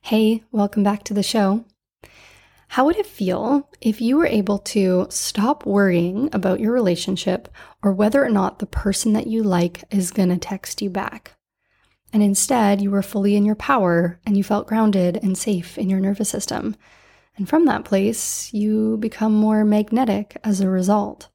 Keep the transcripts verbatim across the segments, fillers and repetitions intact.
Hey, welcome back to the show. How would it feel if you were able to stop worrying about your relationship or whether or not the person that you like is going to text you back? And instead, you were fully in your power and you felt grounded and safe in your nervous system. And from that place, you become more magnetic as a result.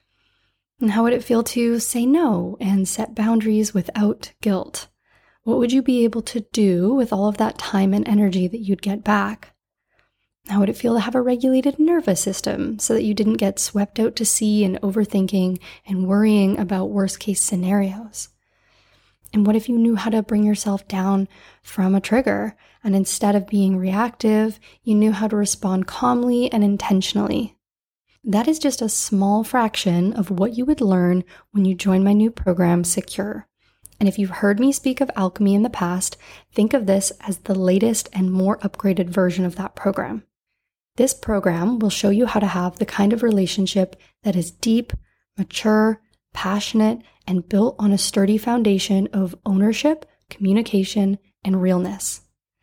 And how would it feel to say no and set boundaries without guilt? What would you be able to do with all of that time and energy that you'd get back? How would it feel to have a regulated nervous system so that you didn't get swept out to sea and overthinking and worrying about worst case scenarios? And what if you knew how to bring yourself down from a trigger and instead of being reactive, you knew how to respond calmly and intentionally? That is just a small fraction of what you would learn when you join my new program, Secure. And if you've heard me speak of alchemy in the past, think of this as the latest and more upgraded version of that program. This program will show you how to have the kind of relationship that is deep, mature, passionate, and built on a sturdy foundation of ownership, communication, and realness.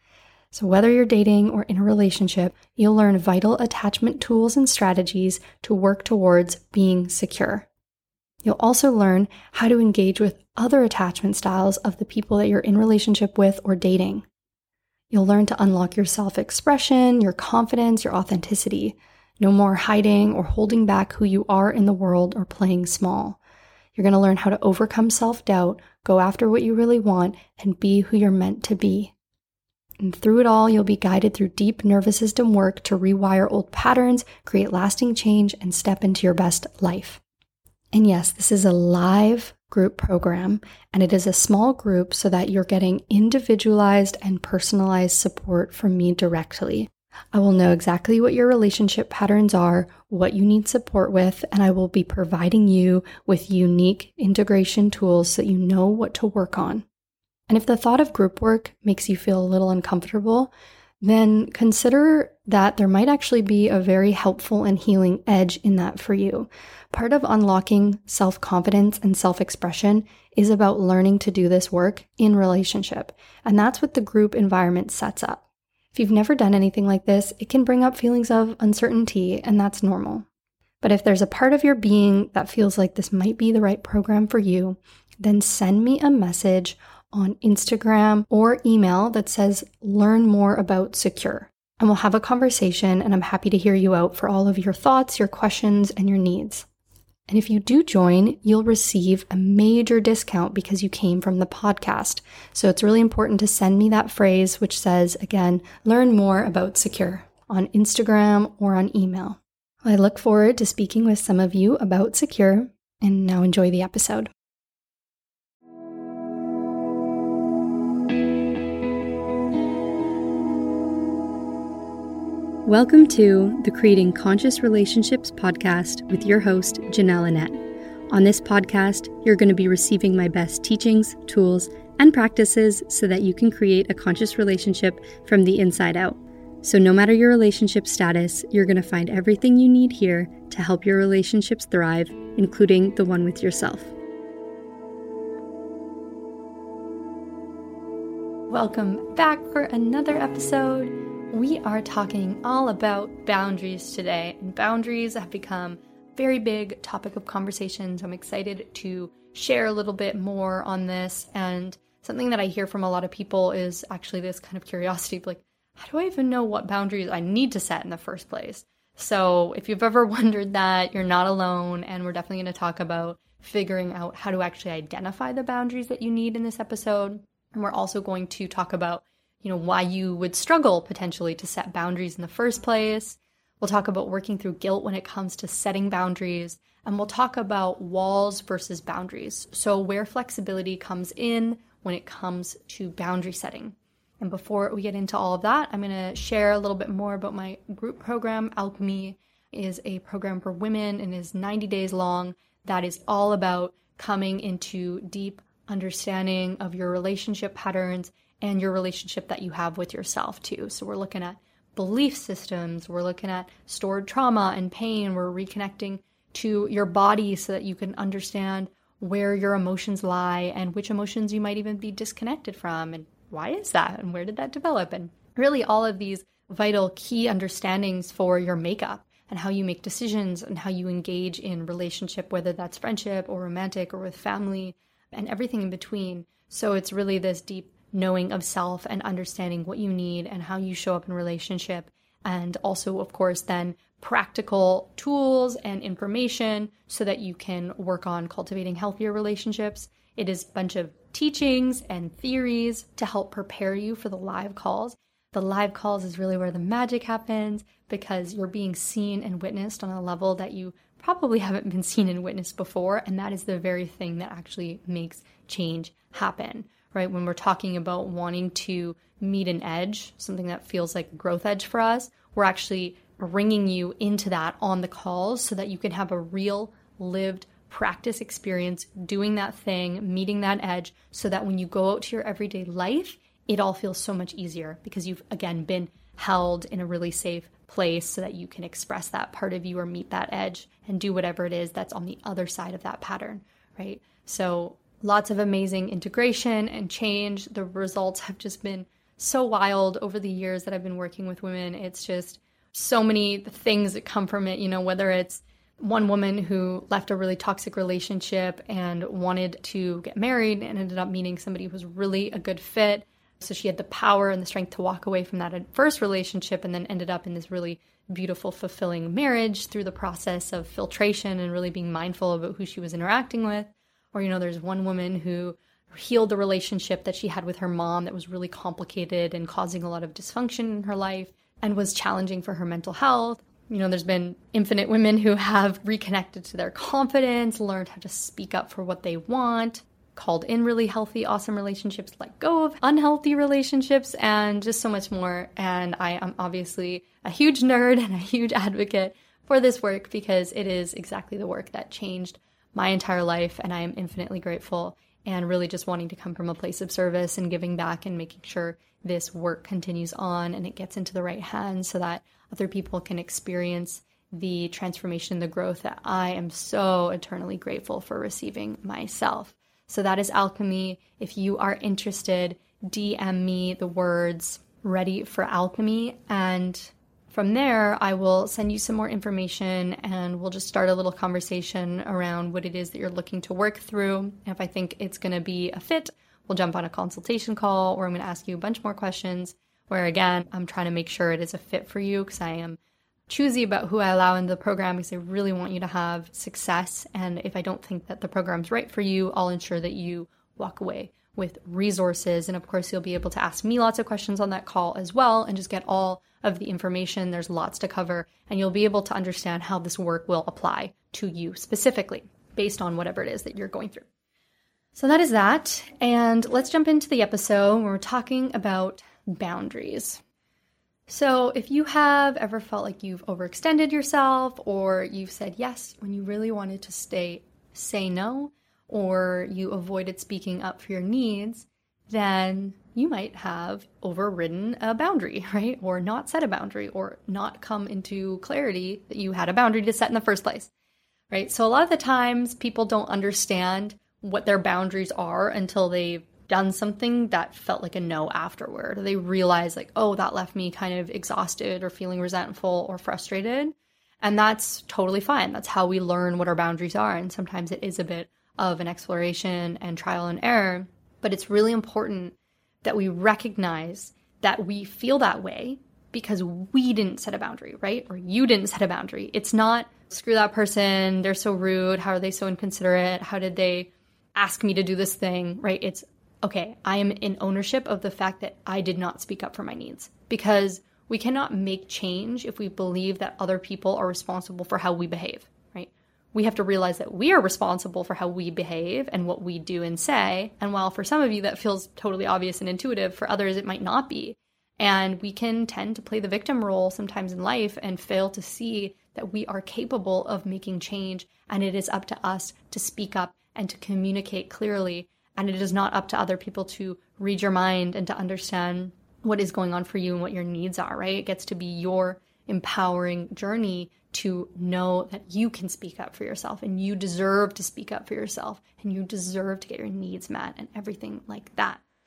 So whether you're dating or in a relationship, you'll learn vital attachment tools and strategies to work towards being secure. You'll also learn how to engage with other attachment styles of the people that you're in relationship with or dating. You'll learn to unlock your self-expression, your confidence, your authenticity. No more hiding or holding back who you are in the world or playing small. You're going to learn how to overcome self-doubt, go after what you really want, and be who you're meant to be. And through it all, you'll be guided through deep nervous system work to rewire old patterns, create lasting change, and step into your best life. And yes, this is a live group program, and it is a small group so that you're getting individualized and personalized support from me directly. I will know exactly what your relationship patterns are, what you need support with, and I will be providing you with unique integration tools so that you know what to work on. And if the thought of group work makes you feel a little uncomfortable, then consider that there might actually be a very helpful and healing edge in that for you. Part of unlocking self-confidence and self-expression is about learning to do this work in relationship, and that's what the group environment sets up. If you've never done anything like this, it can bring up feelings of uncertainty, and that's normal. But if there's a part of your being that feels like this might be the right program for you, then send me a message on Instagram or email that says, learn more about Secure. And we'll have a conversation, and I'm happy to hear you out for all of your thoughts, your questions, and your needs. And if you do join, you'll receive a major discount because you came from the podcast. So it's really important to send me that phrase, which says, again, learn more about Secure on Instagram or on email. I look forward to speaking with some of you about Secure, and now enjoy the episode. Welcome to the Creating Conscious Relationships podcast with your host, Janelle Annette. On this podcast, you're going to be receiving my best teachings, tools, and practices so that you can create a conscious relationship from the inside out. So no matter your relationship status, you're going to find everything you need here to help your relationships thrive, including the one with yourself. Welcome back for another episode. We are talking all about boundaries today, and boundaries have become a very big topic of conversation, so I'm excited to share a little bit more on this. And something that I hear from a lot of people is actually this kind of curiosity, like, how do I even know what boundaries I need to set in the first place? So if you've ever wondered that, you're not alone, and we're definitely going to talk about figuring out how to actually identify the boundaries that you need in this episode. And we're also going to talk about you know, why you would struggle potentially to set boundaries in the first place. We'll talk about working through guilt when it comes to setting boundaries, and we'll talk about walls versus boundaries. So where flexibility comes in when it comes to boundary setting. And before we get into all of that, I'm going to share a little bit more about my group program. Alchemy is a program for women and is ninety days long. That is all about coming into deep understanding of your relationship patterns and your relationship that you have with yourself too. So we're looking at belief systems, we're looking at stored trauma and pain, we're reconnecting to your body so that you can understand where your emotions lie and which emotions you might even be disconnected from, and why is that, and where did that develop, and really all of these vital key understandings for your makeup and how you make decisions and how you engage in relationship, whether that's friendship or romantic or with family and everything in between. So it's really this deep knowing of self and understanding what you need and how you show up in relationship. And also, of course, then practical tools and information so that you can work on cultivating healthier relationships. It is a bunch of teachings and theories to help prepare you for the live calls. The live calls is really where the magic happens because you're being seen and witnessed on a level that you probably haven't been seen and witnessed before. And that is the very thing that actually makes change happen, right? When we're talking about wanting to meet an edge, something that feels like a growth edge for us, we're actually bringing you into that on the calls so that you can have a real lived practice experience doing that thing, meeting that edge, so that when you go out to your everyday life, it all feels so much easier because you've, again, been held in a really safe place so that you can express that part of you or meet that edge and do whatever it is that's on the other side of that pattern, right? So lots of amazing integration and change. The results have just been so wild over the years that I've been working with women. It's just so many things that come from it, you know, whether it's one woman who left a really toxic relationship and wanted to get married and ended up meeting somebody who was really a good fit. So she had the power and the strength to walk away from that first relationship and then ended up in this really beautiful, fulfilling marriage through the process of filtration and really being mindful about who she was interacting with. Or, you know, there's one woman who healed the relationship that she had with her mom that was really complicated and causing a lot of dysfunction in her life and was challenging for her mental health. You know, there's been infinite women who have reconnected to their confidence, learned how to speak up for what they want, called in really healthy, awesome relationships, let go of unhealthy relationships, and just so much more. And I am obviously a huge nerd and a huge advocate for this work because it is exactly the work that changed my entire life, and I am infinitely grateful and really just wanting to come from a place of service and giving back and making sure this work continues on and it gets into the right hands so that other people can experience the transformation, the growth that I am so eternally grateful for receiving myself. So that is Alchemy. If you are interested, D M me the words ready for alchemy. And from there, I will send you some more information and we'll just start a little conversation around what it is that you're looking to work through. And if I think it's going to be a fit, we'll jump on a consultation call where I'm going to ask you a bunch more questions where, again, I'm trying to make sure it is a fit for you because I am choosy about who I allow into the program because I really want you to have success. And if I don't think that the program's right for you, I'll ensure that you walk away with resources. And of course, you'll be able to ask me lots of questions on that call as well and just get all of the information. There's lots to cover and you'll be able to understand how this work will apply to you specifically based on whatever it is that you're going through. So that is that. And let's jump into the episode where we're talking about boundaries. So if you have ever felt like you've overextended yourself or you've said yes when you really wanted to stay, say no, or you avoided speaking up for your needs, then you might have overridden a boundary, right? Or not set a boundary or not come into clarity that you had a boundary to set in the first place, right? So a lot of the times people don't understand what their boundaries are until they've done something that felt like a no afterward. They realize like, oh, that left me kind of exhausted or feeling resentful or frustrated. And that's totally fine. That's how we learn what our boundaries are. And sometimes it is a bit of an exploration and trial and error. But it's really important that we recognize that we feel that way because we didn't set a boundary, right? Or you didn't set a boundary. It's not, screw that person, they're so rude, how are they so inconsiderate, how did they ask me to do this thing, right? It's, okay, I am in ownership of the fact that I did not speak up for my needs because we cannot make change if we believe that other people are responsible for how we behave, right? We have to realize that we are responsible for how we behave and what we do and say. And while for some of you that feels totally obvious and intuitive, for others it might not be. And we can tend to play the victim role sometimes in life and fail to see that we are capable of making change and it is up to us to speak up and to communicate clearly. And it is not up to other people to read your mind and to understand what is going on for you and what your needs are, right? It gets to be your empowering journey to know that you can speak up for yourself and you deserve to speak up for yourself and you deserve to get your needs met and everything like that.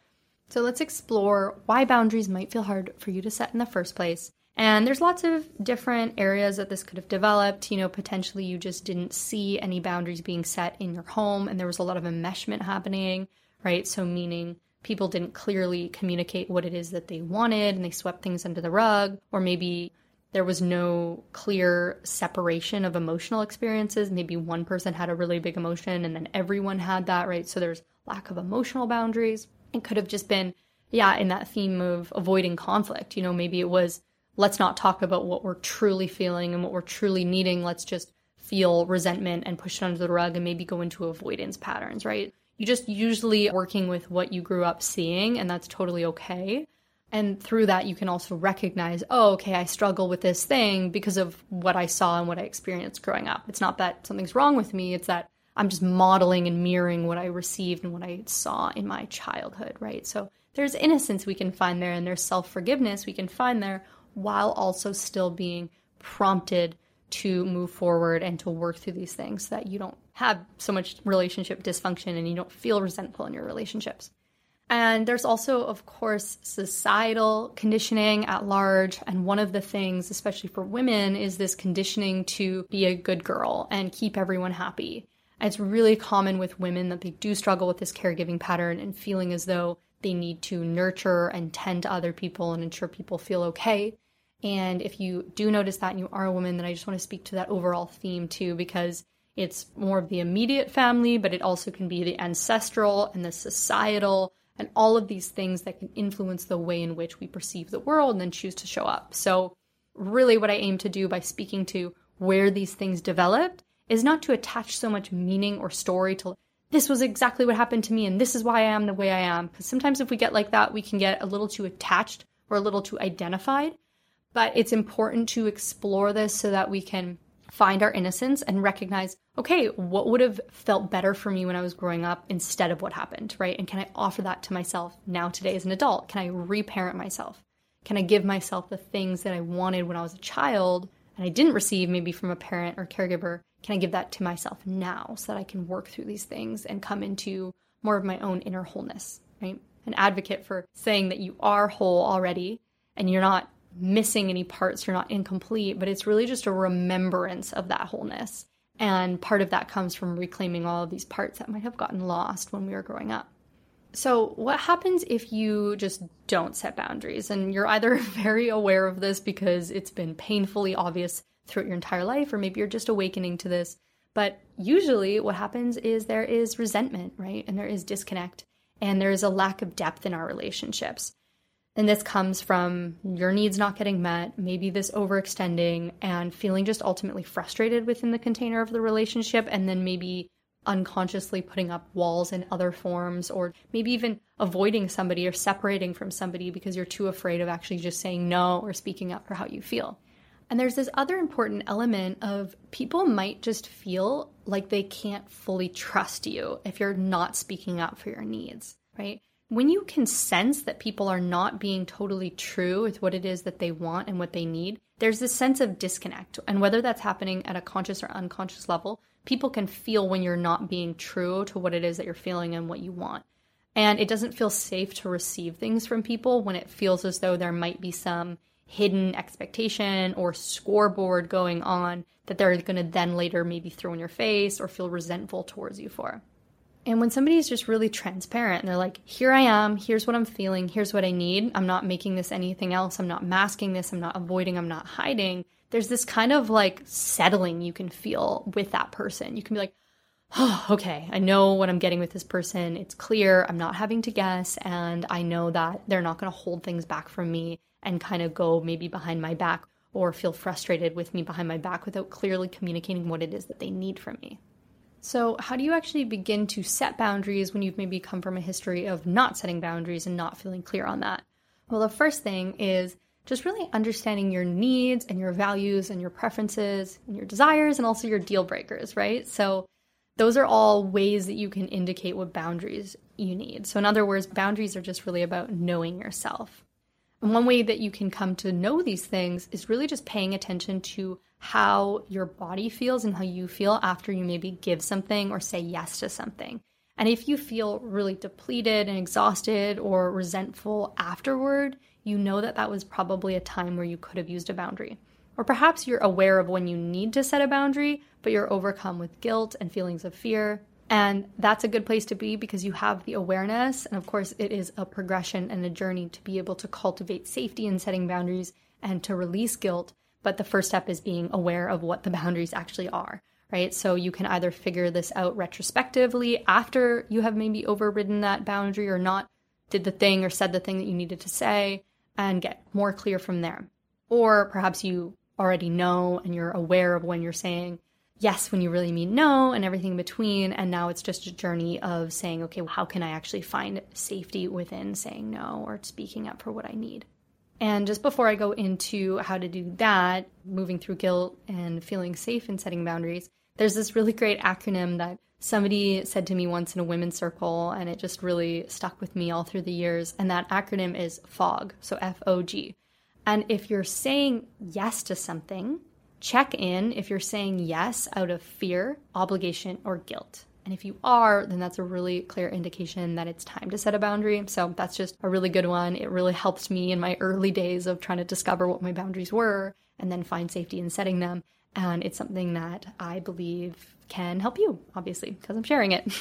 So let's explore why boundaries might feel hard for you to set in the first place. And there's lots of different areas that this could have developed. You know, potentially you just didn't see any boundaries being set in your home and there was a lot of enmeshment happening, right? So meaning people didn't clearly communicate what it is that they wanted and they swept things under the rug, or maybe there was no clear separation of emotional experiences. Maybe one person had a really big emotion and then everyone had that, right? So there's lack of emotional boundaries. It could have just been, yeah, in that theme of avoiding conflict. You know, maybe it was, let's not talk about what we're truly feeling and what we're truly needing. Let's just feel resentment and push it under the rug and maybe go into avoidance patterns, right? You just usually working with what you grew up seeing, and that's totally okay. And through that, you can also recognize, oh, okay, I struggle with this thing because of what I saw and what I experienced growing up. It's not that something's wrong with me. It's that I'm just modeling and mirroring what I received and what I saw in my childhood, right? So there's innocence we can find there and there's self-forgiveness we can find there while also still being prompted to move forward and to work through these things so that you don't have so much relationship dysfunction and you don't feel resentful in your relationships. And there's also, of course, societal conditioning at large. And one of the things, especially for women, is this conditioning to be a good girl and keep everyone happy. And it's really common with women that they do struggle with this caregiving pattern and feeling as though they need to nurture and tend to other people and ensure people feel okay. And if you do notice that and you are a woman, then I just want to speak to that overall theme too, because it's more of the immediate family, but it also can be the ancestral and the societal and all of these things that can influence the way in which we perceive the world and then choose to show up. So really what I aim to do by speaking to where these things developed is not to attach so much meaning or story to this was exactly what happened to me and this is why I am the way I am. Because sometimes if we get like that, we can get a little too attached or a little too identified. But it's important to explore this so that we can find our innocence and recognize, okay, what would have felt better for me when I was growing up instead of what happened, right? And can I offer that to myself now today as an adult? Can I reparent myself? Can I give myself the things that I wanted when I was a child and I didn't receive maybe from a parent or caregiver? Can I give that to myself now so that I can work through these things and come into more of my own inner wholeness, right? An advocate for saying that you are whole already and you're not missing any parts, you're not incomplete, but it's really just a remembrance of that wholeness. And part of that comes from reclaiming all of these parts that might have gotten lost when we were growing up. So what happens if you just don't set boundaries? And you're either very aware of this because it's been painfully obvious throughout your entire life, or maybe you're just awakening to this. But usually what happens is there is resentment, right? And there is disconnect, and there is a lack of depth in our relationships. And this comes from your needs not getting met, maybe this overextending and feeling just ultimately frustrated within the container of the relationship, and then maybe unconsciously putting up walls in other forms, or maybe even avoiding somebody or separating from somebody because you're too afraid of actually just saying no or speaking up for how you feel. And there's this other important element of people might just feel like they can't fully trust you if you're not speaking up for your needs, right? When you can sense that people are not being totally true with what it is that they want and what they need, there's this sense of disconnect. And whether that's happening at a conscious or unconscious level, people can feel when you're not being true to what it is that you're feeling and what you want. And it doesn't feel safe to receive things from people when it feels as though there might be some hidden expectation or scoreboard going on that they're going to then later maybe throw in your face or feel resentful towards you for. And when somebody is just really transparent and they're like, here I am, here's what I'm feeling, here's what I need, I'm not making this anything else, I'm not masking this, I'm not avoiding, I'm not hiding, there's this kind of like settling you can feel with that person. You can be like, oh, okay, I know what I'm getting with this person, it's clear, I'm not having to guess, and I know that they're not going to hold things back from me and kind of go maybe behind my back or feel frustrated with me behind my back without clearly communicating what it is that they need from me. So how do you actually begin to set boundaries when you've maybe come from a history of not setting boundaries and not feeling clear on that? Well, the first thing is just really understanding your needs and your values and your preferences and your desires and also your deal breakers, right? So those are all ways that you can indicate what boundaries you need. So in other words, boundaries are just really about knowing yourself. And one way that you can come to know these things is really just paying attention to how your body feels and how you feel after you maybe give something or say yes to something. And if you feel really depleted and exhausted or resentful afterward, you know that that was probably a time where you could have used a boundary. Or perhaps you're aware of when you need to set a boundary, but you're overcome with guilt and feelings of fear. And that's a good place to be because you have the awareness. And of course, it is a progression and a journey to be able to cultivate safety in setting boundaries and to release guilt. But the first step is being aware of what the boundaries actually are, right? So you can either figure this out retrospectively after you have maybe overridden that boundary or not did the thing or said the thing that you needed to say and get more clear from there. Or perhaps you already know and you're aware of when you're saying yes when you really mean no and everything in between. And now it's just a journey of saying, okay, well, how can I actually find safety within saying no or speaking up for what I need? And just before I go into how to do that, moving through guilt and feeling safe in setting boundaries, there's this really great acronym that somebody said to me once in a women's circle, and it just really stuck with me all through the years. And that acronym is FOG, so F O G. And if you're saying yes to something, check in if you're saying yes out of fear, obligation, or guilt. And if you are, then that's a really clear indication that it's time to set a boundary. So that's just a really good one. It really helped me in my early days of trying to discover what my boundaries were and then find safety in setting them. And it's something that I believe can help you, obviously, because I'm sharing it.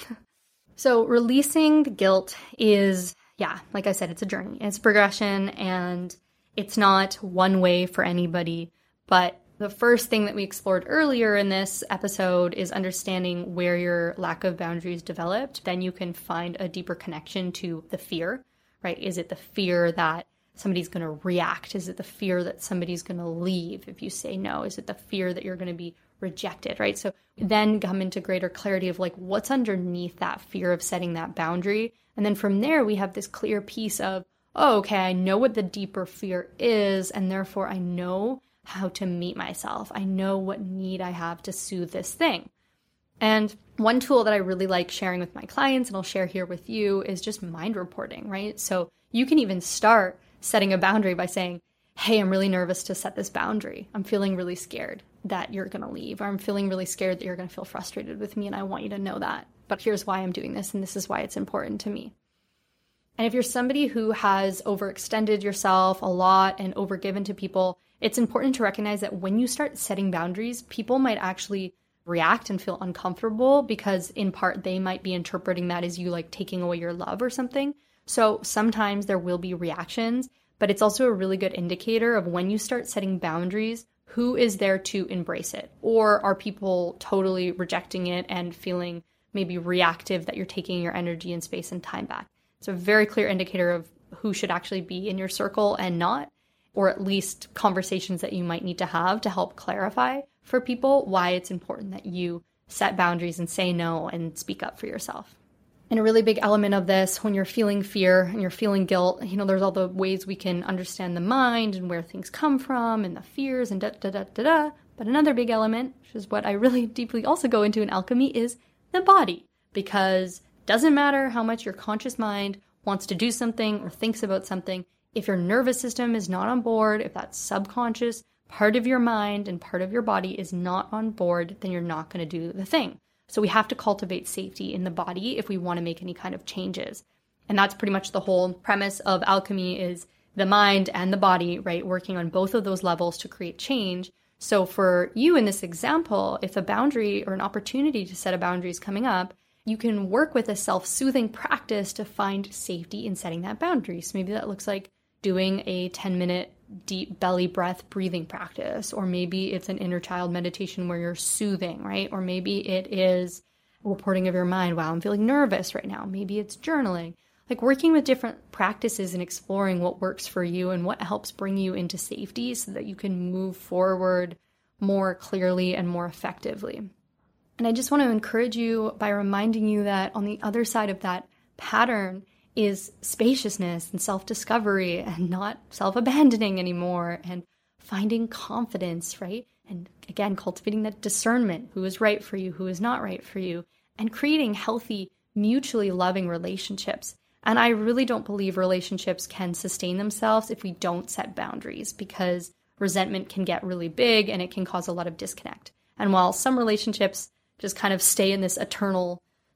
So releasing the guilt is, yeah, like I said, it's a journey. It's progression, and it's not one way for anybody. But the first thing that we explored earlier in this episode is understanding where your lack of boundaries developed. Then you can find a deeper connection to the fear, right? Is it the fear that somebody's going to react? Is it the fear that somebody's going to leave if you say no? Is it the fear that you're going to be rejected, right? So then come into greater clarity of like what's underneath that fear of setting that boundary. And then from there, we have this clear piece of, oh, okay, I know what the deeper fear is, and therefore I know how to meet myself. I know what need I have to soothe this thing. And one tool that I really like sharing with my clients, and I'll share here with you, is just mind reporting, right? So you can even start setting a boundary by saying, hey, I'm really nervous to set this boundary. I'm feeling really scared that you're going to leave, or I'm feeling really scared that you're going to feel frustrated with me, and I want you to know that. But here's why I'm doing this, and this is why it's important to me. And if you're somebody who has overextended yourself a lot and overgiven to people, it's important to recognize that when you start setting boundaries, people might actually react and feel uncomfortable because in part they might be interpreting that as you like taking away your love or something. So sometimes there will be reactions, but it's also a really good indicator of when you start setting boundaries, who is there to embrace it? Or are people totally rejecting it and feeling maybe reactive that you're taking your energy and space and time back? It's a very clear indicator of who should actually be in your circle and not, or at least conversations that you might need to have to help clarify for people why it's important that you set boundaries and say no and speak up for yourself. And a really big element of this, when you're feeling fear and you're feeling guilt, you know, there's all the ways we can understand the mind and where things come from and the fears and da da da da da. But another big element, which is what I really deeply also go into in alchemy, is the body. Because it doesn't matter how much your conscious mind wants to do something or thinks about something, if your nervous system is not on board, if that subconscious part of your mind and part of your body is not on board, then you're not going to do the thing. So we have to cultivate safety in the body if we want to make any kind of changes. And that's pretty much the whole premise of alchemy, is the mind and the body, right? Working on both of those levels to create change. So for you in this example, if a boundary or an opportunity to set a boundary is coming up, you can work with a self-soothing practice to find safety in setting that boundary. So maybe that looks like doing a ten minute deep belly breath breathing practice, or maybe it's an inner child meditation where you're soothing, right? Or maybe it is reporting of your mind. Wow, I'm feeling nervous right now. Maybe it's journaling, like working with different practices and exploring what works for you and what helps bring you into safety so that you can move forward more clearly and more effectively. And I just want to encourage you by reminding you that on the other side of that pattern is spaciousness and self-discovery, and not self-abandoning anymore, and finding confidence, right? And again, cultivating that discernment, who is right for you, who is not right for you, and creating healthy, mutually loving relationships. And I really don't believe relationships can sustain themselves if we don't set boundaries, because resentment can get really big and it can cause a lot of disconnect. And while some relationships just kind of stay in this eternal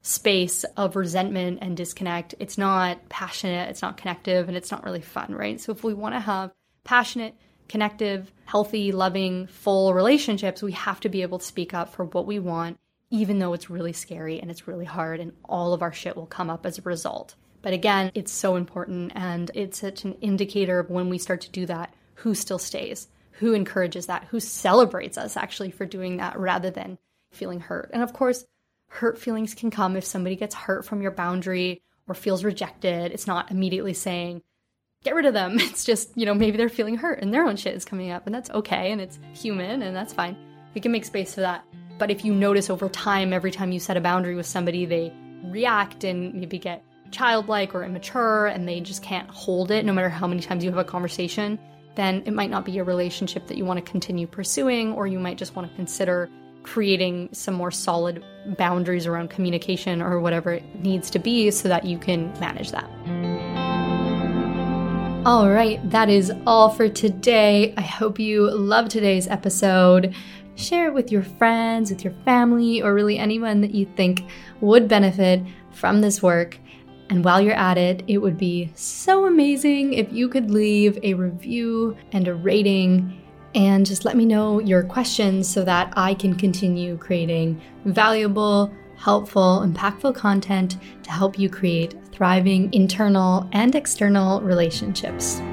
space of resentment and disconnect, it's not passionate, it's not connective, and it's not really fun, right? So if we want to have passionate, connective, healthy, loving, full relationships, we have to be able to speak up for what we want, even though it's really scary and it's really hard and all of our shit will come up as a result. But again, it's so important, and it's such an indicator of when we start to do that, who still stays, who encourages that, who celebrates us actually for doing that rather than feeling hurt. And of course, hurt feelings can come if somebody gets hurt from your boundary or feels rejected. It's not immediately saying, get rid of them. It's just, you know, maybe they're feeling hurt and their own shit is coming up, and that's okay, and it's human, and that's fine. We can make space for that. But if you notice over time, every time you set a boundary with somebody, they react and maybe get childlike or immature, and they just can't hold it no matter how many times you have a conversation, then it might not be a relationship that you want to continue pursuing, or you might just want to consider creating some more solid boundaries around communication or whatever it needs to be so that you can manage that. All right, that is all for today. I hope you loved today's episode. Share it with your friends, with your family, or really anyone that you think would benefit from this work. And while you're at it, it would be so amazing if you could leave a review and a rating and just let me know your questions so that I can continue creating valuable, helpful, impactful content to help you create thriving internal and external relationships.